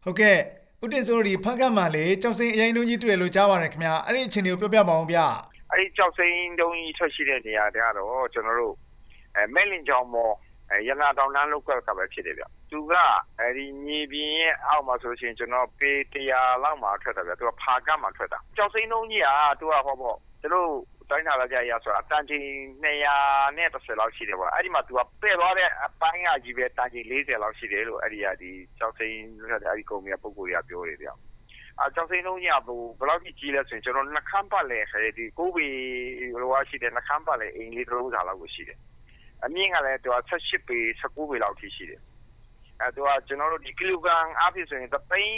ဟုတ်ကဲ့ဥတင်စိုးဒီဖက်ကတ်မှာလေကြောက်စိန်အရင်တုန်းကြီးတွေ့လို့ကြားပါတယ်ခင်ဗျာအဲ့ဒီအချိန်တွေကိုပြောပြပါအောင်ဗျာအဲ့ဒီကြောက်စိမ်းတုံးကြီးထွက်ရှိတဲ့နေရာတွေကတော့ကျွန်တော်တို့မဲလင်ချောင်းမော်ရနာတောင်တန်းလောက်ကပဲဖြစ်တယ်ဗျသူကအဲ့ဒီမြေပြင်ရဲ့အောက်မှာဆိုရှင်ကျွန်တော်ပေ100လောက်မှာထွက်တယ်ဗျသူကဖာကတ်မှာထွက်တာကြောက်စိမ်းတုံးကြီးကသူကဟောပေါ့သူတို့တိုင်းထားလိုက်ကြရဆိုတော့တန်ချိန်210လောက်ရှိတယ်ပေါ့အဲ့ဒီမှာသူကပဲ့သွားတဲ့အပိုင်းကကြီးပဲတန်ချိန်40လောက်ရှိတယ်လို့အဲ့ဒီကဒီကြောက်စိမ်းအဲ့ဒီကုမ္ပဏီကပုံကိုယ်တွေကပြောတယ်ဗျကြောက်စိမ်းလုံးကြီးကဘယ်လောက်ကြီးလဲဆိုရင်ကျွန်တော်နှခမ်းပတ်လဲခဲဒီကိုဘီလိုရှိတဲ့နှခမ်းပတ်လဲအင်္ဂလိပ်လိုစာလောက်ကိုရှိတယ်အမြင့်ကလည်းသူက18ပေ19ပေလောက်ထိရှိတယ်သူကကျွန်တော်တို့ဒီကီလိုဂရမ်အဖြစ်ဆိုရင်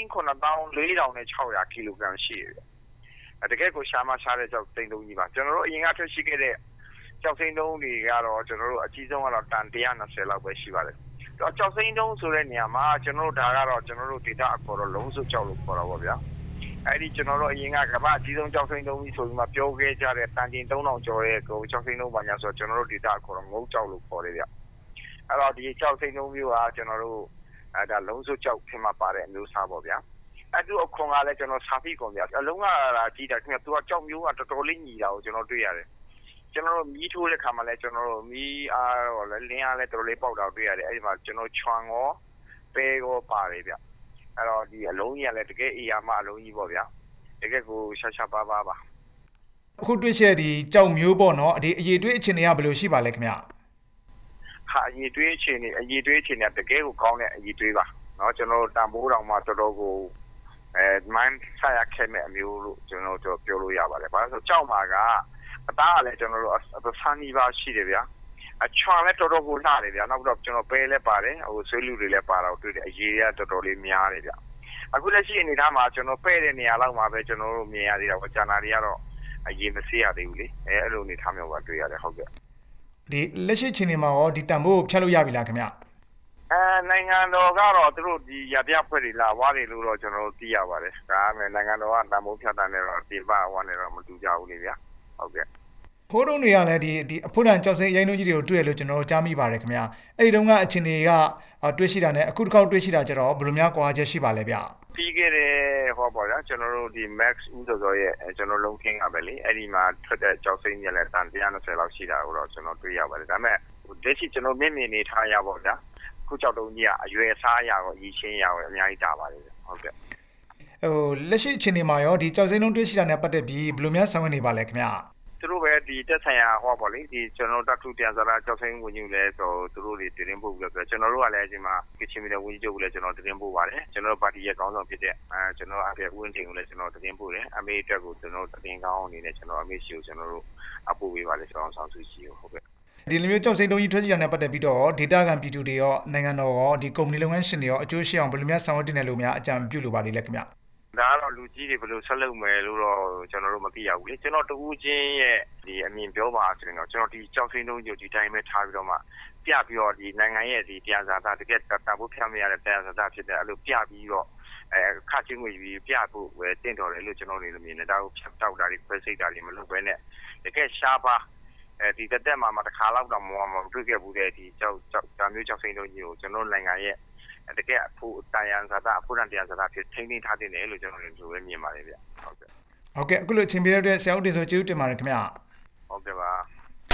3,94,600ကီလိုဂရမ်ရှိတယ်တကယ်ကိုရှားမရှားတဲ့ကြောက်စိမ်းလုံးကြီးပါကျွန်တော်တို့အရင်ကထွက်ရှိခဲ့တဲ့ကြောက်စိမ်းလုံးတွေကတော့ကျွန်တော်တို့အကြီးဆုံးကတော့တန်120လောက်ပဲရှိပါတယ်ကြောက်စိမ်းတုံးဆိုတဲ့နေရာမှာကျွန်တော်တို့ဒါကတော့ကျွန်တော်တို့ဒေတာအခေါ်တော့လုံးစုကြောက်လို့ခေါ်တာပေါ့ဗျာအဲ့ဒီကျွန်တော်တို့အရင်ကကမ္ဘာအကြီးဆုံးကြောက်စိမ်းတုံးကြီးဆိုပြီးမှပြောခဲ့ကြတဲ့တန်တင်3000ကျော်ရဲ့ကိုကြောက်စိမ်းတုံးပါညာဆိုတော့ကျွန်တော်တို့ဒေတာအခေါ်တော့ငုံကြောက်လို့ခေါ်တယ်ဗျအဲ့တော့ဒီကြောက်စိမ်းတုံးမျိုးကကျွန်တော်တို့ဒါလုံးစုကြောက်ဖြစ်မှာပါတဲ့အမျိုးအစားပေါ့ဗျာအဲ့ဒီအခွန်ကလည်းကျွန်တော်စာဖိကုန်ဗျာအလုံးကကြီးတာခင်ဗျာသူကကြောက်မျိုးကတော်တော်လေးညီတာကိုကျွန်တော်တွေ့ရတယ်ကျွန်တော်တို့မီးထိုးတဲ့ခါမှာလည်းကျွန်တော်တို့မီးအားတော့လည်းလင်းအားလည်းတော်တော်လေးပေါက်တာတွေ့ရတယ်အဲ့ဒီမှာကျွန်တော်ချွန်ရောပဲရောပါတယ်ဗျအဲ့တော့ဒီအလုံးကြီးကလည်းတကယ်အေးရမအလုံးကြီးပေါ့ဗျာတကယ်ကိုရှာပါပါအခုတွေ့ရှိဒီကြောက်မျိုးပေါ့နော်ဒီအရေးတွေးအခြေအနေကဘယ်လိုရှိပါလဲခင်ဗျဟာအရေးတွေးအခြေအနေတကယ်ကိုကောင်းတဲ့အရေးတွေးပါနော်ကျွန်တော်တန်ဖိုးတော်မှာတော်တော်ကိုမန်ဆိုင်ရခဲမဲ့အမျိုးလို့ကျွန်တော်တို့ပြောလို့ရပါတယ်ဘာလို့ဆိုကြောက်မှာကအသားကလည်းကျွန်တော်တို့အဆန်းကြီးပါရှိတယ်ဗျာအချွန်လည်းတော်တော်ကိုလှတယ်ဗျာနောက်တော့ကျွန်တော်ပဲလည်းပါတယ်ဟိုဆွေးလူတွေလည်းပါတော့တွေ့တယ်အရေးကတော်တော်လေးများတယ်ဗျာအခုလက်ရှိအနေထားမှာကျွန်တော်ပဲ့တဲ့နေရာလောက်မှာပဲကျွန်တော်တို့မြင်ရသေးတာပေါ့ဂျာနာတွေကတော့အရေးမစေးရသေးဘူးလေအဲ့လိုအနေထားမျိုးပါတွေ့ရတယ်ဟုတ်ကဲ့ဒီလက်ရှိချိန်မှာရောဒီတန်ဖိုးကိုဖြတ်လို့ရပြီလားခင်ဗျနိုင်ငံတော်ကတော့သူတို့ဒီရပြဖွဲ့တွေလာဝါးတွေလို့တော့ကျွန်တော်တို့သိရပါတယ်ဒါပေမဲ့နိုင်ငံတော်ကတန်ဖိုးဖြတ်တာနဲ့တော့ဒီပဝါနဲ့တော့မတူကြဘူးလေဗျာဟုတ်ကဲ့ဖိုးတုံးတွေကလည်းဒီအဖို့တန်ကြောက်စိမ်းအရင်တုန်းကြီးတွေကိုတွေ့ရလို့ကျွန်တော်တို့ကြားမိပါတယ်ခင်ဗျာအဲ့ဒီတုန်းကအချိန်တွေကတွေ့ရှိတာနဲ့အခုတစ်ခေါက်တွေ့ရှိတာကြတော့ဘယ်လိုများကွာချက်ရှိပါလဲဗျပြီးခဲ့တဲ့ဟောပေါ့ဗျာကျွန်တော်တို့ဒီ Max ဦးစောရဲ့ကျွန်တော်လုံးခင်းကပဲလေအဲ့ဒီမှာထွက်တဲ့ကြောက်စိမ်းတွေလည်းတန်120လောက်ရှိတာကိုတော့ကျွန်တော်တွေ့ရပါတယ်ဒါပေမဲ့လက်ရှိကျွန်တော်မြင်နေထားရပါဗျာခုကြောက်တုံးကြီးကအရွယ်စားရရောရည်ချင်းရရောအများကြီးတာပါတယ်ဟုတ်ကဲ့ဟိုလက်ရှိအချိန်မှာရောဒီကြောက်စိမ်းလုံးတွေ့ရှိတာနဲ့ပတ်သက်ပြီးဘယ်လိုများဆောင်ရွက်နေပါလဲခင်ဗျသူတို့ပဲဒီတက်ဆိုင်ရာဟောပေါ့လေဒီကျွန်တော်တတ်ထုတရားစရာကြောက်စိမ်းဝင်ယူလဲဆိုသူတို့တွေတင်ပို့ပြီးတော့ကျွန်တော်တို့ကလည်းဒီမှာကချင်ပြည်နယ်ဝန်ကြီးချုပ်ကိုလည်းကျွန်တော်တင်ပို့ပါတယ်ကျွန်တော်ပါတီရဲ့ခေါင်းဆောင်ဖြစ်တဲ့ကျွန်တော်အဖေဦးဝင်းထင်ကိုလည်းကျွန်တော်တင်ပို့တယ်အမေအတွက်ကိုကျွန်တော်တင်ကောင်းအနေနဲ့ကျွန်တော်အမေရှိကိုကျွန်တော်တို့အပို့ပေးပါလေကျွန်တော်ဆောင်စုရှိကိုဟုတ်ကဲ့ဒီလိုမျိုးကြောက်စိမ်းတုံးကြီးထွက်ရှိတာနဲ့ပတ်သက်ပြီးတော့ဒေတာကန်ပြည်သူတွေရောနိုင်ငံတော်ရောဒီကုမ္ပဏီလုပ်ငန်းရှင်တွေရောအကျိုးရှိအောင်ဘယ်လိုများဆောင်ရွက်တင်တယ်လို့များအကြံပြုလိုပါလိမ့်လဲခင်ဗျဒါကတော့လူကြီးတွေဘယ်လိုဆက်လုပ်မယ်လို့တော့ကျွန်တော်တို့မသိရဘူးလေကျွန်တော်တူးချင်းရဲ့ဒီအမြင်ပြောပါဆိုရင်တော့ကျွန်တော်ဒီကြောက်စိမ်းတုံးကြီးဒီတိုင်းပဲထားပြီးတော့မှပြပြီးတော့ဒီနိုင်ငံရဲ့ဒီတရားစာသားတကယ်တာဖို့ဖျက်မရတဲ့တရားစာသားဖြစ်တဲ့အဲ့လိုပြပြီးတော့ခါချင်းငွေပြီးပြဖို့ပဲတင့်တော်တယ်လို့ကျွန်တော်တို့မြင်နေဒါကိုဖြတ်တောက်တာတွေခွဲစိတ်တာတွေမလုပ်ဘဲနဲ့တကယ်ရှားပါဒီတက်မှာတစ်ခါလောက်တော့မတွေ့ခဲ့ဘူးတဲ့ဒီကြောက်ဒါမျိုးကြောက်စိမ်းတုံးကြီးကိုကျွန်တော်နိုင်ငံရဲ့တကယ်အဖို့တရားစာသားအဖို့တရားစာသားဖြစ်ထိန်းသိမ်းထားတဲ့တယ်လို့ကျွန်တော်တို့ဆိုပဲမြင်ပါတယ်ဗျဟုတ်ကဲ့အခုလိုအချိန်ပေးရတဲ့ဆရာဦးတင်ဆိုကျေးဇူးတင်ပါတယ်ခင်ဗျဟုတ်ကဲ့ပါ